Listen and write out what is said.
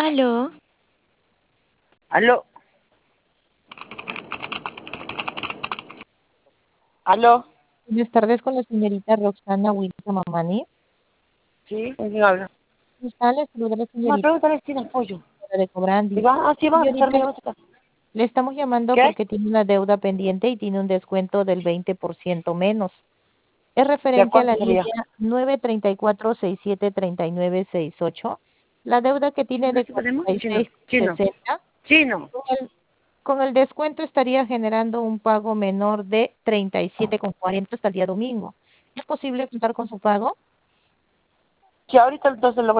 Aló. Aló. Aló. Buenas tardes con la señorita Roxana Wilson Mamani. Sí, ¿con quién habla? Le saluda la Me señorita pregúntale si tiene pollo. de Cobrandi. Digo, sí, vamos a Señorita, hacerme llevar a su casa. le estamos llamando ¿Qué? porque tiene una deuda pendiente y tiene un descuento del 20% menos. Es ¿De referente a la cuánto sería? línea 934-673968. La deuda que tiene ¿No de se podemos? Chino. 46,60. Chino. Con el descuento estaría generando un pago menor de 37,40 hasta el día domingo. ¿Es posible contar con su pago? Que ahorita entonces lo voy